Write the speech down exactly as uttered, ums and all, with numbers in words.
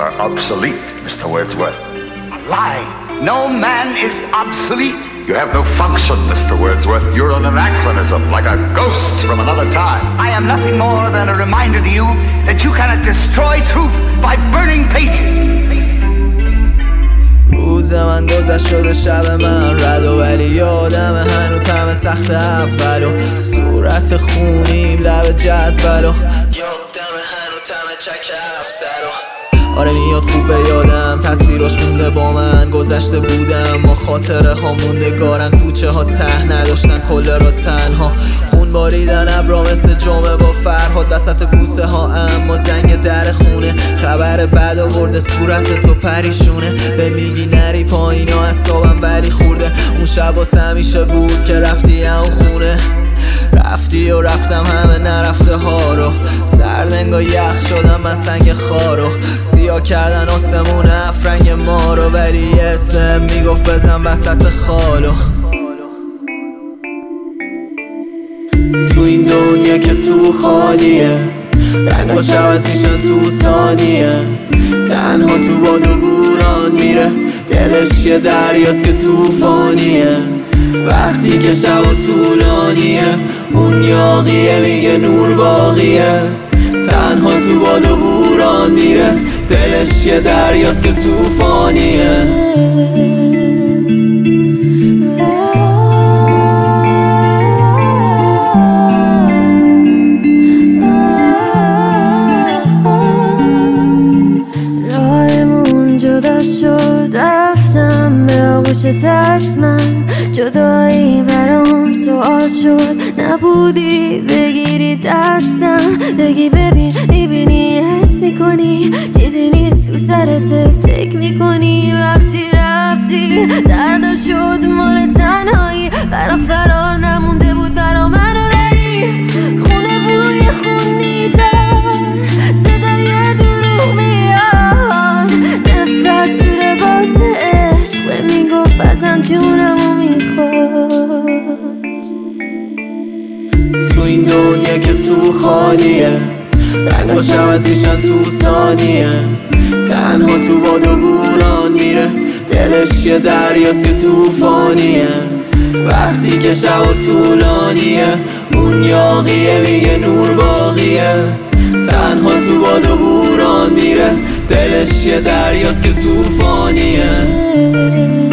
are obsolete, Mister Wordsworth. A lie. No man is obsolete. You have no function, Mister Wordsworth. You're an anachronism, like a ghost from another time. I am nothing more than a reminder to you that you cannot destroy truth by burning pages. روز من گذشت شده شب من رد و ولی یادم هنو تم سخت اولو صورت خونیم لب جدولو یادم هنو تم چک افسرو آره میاد خوب به یادم تصویراش مونده با من گذشته بودم ما خاطره ها موندگارن کوچه ها ته نداشتن کله را تنها خون باریدن ابرا مثل جمعه با فرهاد وسط بوسه ها اما زنگ در خونه خبر بد آورده صورت تو پریشونه به میگی نری پایین ها اصابم ولی خورده اون شب واسه همیشه بود که رفتی اون خونه رفتی و رفتم همه نرفته ها رو سردنگا یخ شدم من سنگ خارو سیاه کردن آسمون افرنگ ما رو ولی اسمم میگفت بزن وسط خالو تو این دنیا که تو خالیه رنگاش عوض میشن تو ثانیه تنها تو باد و بوران میره دلش یه دریاست که توفانیه وقتی که شب و طولانیه اون یاقیه میگه نور باقیه تنها تو باد و بوران میره دلش یه دریاست که توفانیه راهمون جدا شد رفتم به آغوش ترس من جدایی برام سوال شد نبودی بگیری دستم بگی ببین میبینی حس میکنی چیزی نیست تو سرت فکر میکنی وقتی رفتی دردا شد مال تنهایی برا فرار نمونده بود برا من و رایی خونه بوی خون میدن صدای دروغ میاد نفرت تو لباس عشق میگفت ازم جونمو میخواد تو این دنیا که تو خالیه رنگاش عوض میشن تو ثانیه تنها تو باد و بوران میره دلش یه دریاست که توفانیه وقتی که شب و طولانیه اون یاقیه میگه نور باقیه تنها تو باد و بوران میره دلش یه دریاست که توفانیه